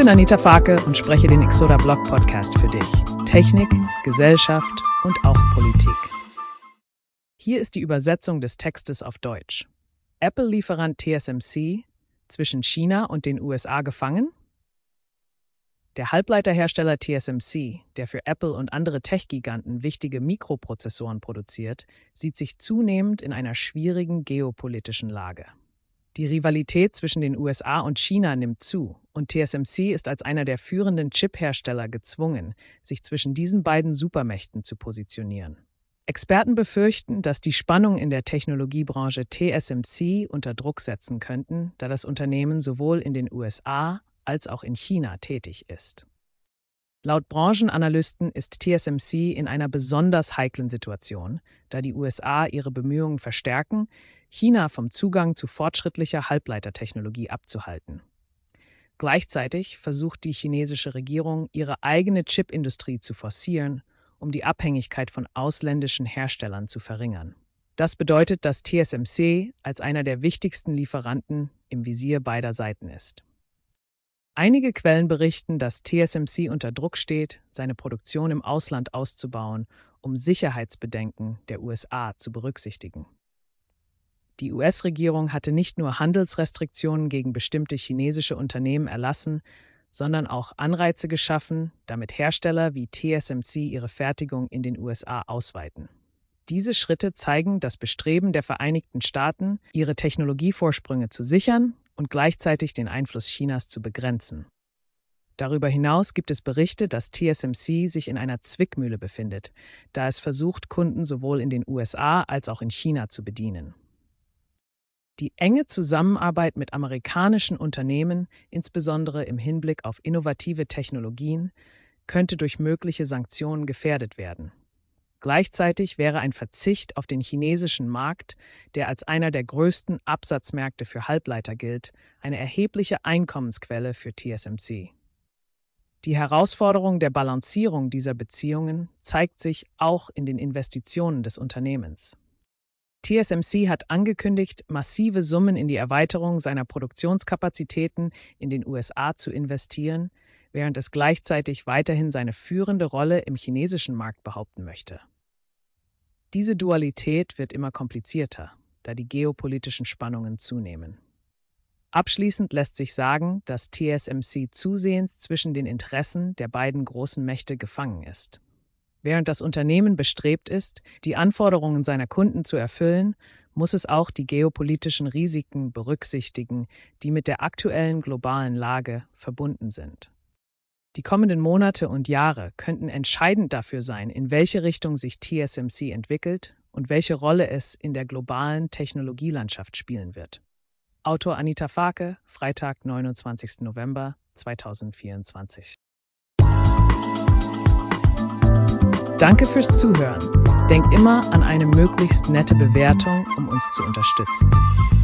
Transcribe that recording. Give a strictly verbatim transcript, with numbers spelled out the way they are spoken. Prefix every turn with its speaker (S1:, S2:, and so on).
S1: bin Anita Farke und spreche den Exoda Blog Podcast für dich. Technik, Gesellschaft und auch Politik. Hier ist die Übersetzung des Textes auf Deutsch. Apple-Lieferant T S M C zwischen China und den U S A gefangen? Der Halbleiterhersteller T S M C, der für Apple und andere Tech-Giganten wichtige Mikroprozessoren produziert, sieht sich zunehmend in einer schwierigen geopolitischen Lage. Die Rivalität zwischen den U S A und China nimmt zu und T S M C ist als einer der führenden Chip-Hersteller gezwungen, sich zwischen diesen beiden Supermächten zu positionieren. Experten befürchten, dass die Spannungen in der Technologiebranche T S M C unter Druck setzen könnten, da das Unternehmen sowohl in den U S A als auch in China tätig ist. Laut Branchenanalysten ist T S M C in einer besonders heiklen Situation, da die U S A ihre Bemühungen verstärken, China vom Zugang zu fortschrittlicher Halbleitertechnologie abzuhalten. Gleichzeitig versucht die chinesische Regierung, ihre eigene Chipindustrie zu forcieren, um die Abhängigkeit von ausländischen Herstellern zu verringern. Das bedeutet, dass T S M C als einer der wichtigsten Lieferanten im Visier beider Seiten ist. Einige Quellen berichten, dass T S M C unter Druck steht, seine Produktion im Ausland auszubauen, um Sicherheitsbedenken der U S A zu berücksichtigen. Die U S-Regierung hatte nicht nur Handelsrestriktionen gegen bestimmte chinesische Unternehmen erlassen, sondern auch Anreize geschaffen, damit Hersteller wie T S M C ihre Fertigung in den U S A ausweiten. Diese Schritte zeigen das Bestreben der Vereinigten Staaten, ihre Technologievorsprünge zu sichern und gleichzeitig den Einfluss Chinas zu begrenzen. Darüber hinaus gibt es Berichte, dass T S M C sich in einer Zwickmühle befindet, da es versucht, Kunden sowohl in den U S A als auch in China zu bedienen. Die enge Zusammenarbeit mit amerikanischen Unternehmen, insbesondere im Hinblick auf innovative Technologien, könnte durch mögliche Sanktionen gefährdet werden. Gleichzeitig wäre ein Verzicht auf den chinesischen Markt, der als einer der größten Absatzmärkte für Halbleiter gilt, eine erhebliche Einkommensquelle für T S M C. Die Herausforderung der Balancierung dieser Beziehungen zeigt sich auch in den Investitionen des Unternehmens. T S M C hat angekündigt, massive Summen in die Erweiterung seiner Produktionskapazitäten in den U S A zu investieren, während es gleichzeitig weiterhin seine führende Rolle im chinesischen Markt behaupten möchte. Diese Dualität wird immer komplizierter, da die geopolitischen Spannungen zunehmen. Abschließend lässt sich sagen, dass T S M C zusehends zwischen den Interessen der beiden großen Mächte gefangen ist. Während das Unternehmen bestrebt ist, die Anforderungen seiner Kunden zu erfüllen, muss es auch die geopolitischen Risiken berücksichtigen, die mit der aktuellen globalen Lage verbunden sind. Die kommenden Monate und Jahre könnten entscheidend dafür sein, in welche Richtung sich T S M C entwickelt und welche Rolle es in der globalen Technologielandschaft spielen wird. Autor Anita Farke, Freitag, neunundzwanzigsten November zweitausendvierundzwanzig. Danke fürs Zuhören. Denk immer an eine möglichst nette Bewertung, um uns zu unterstützen.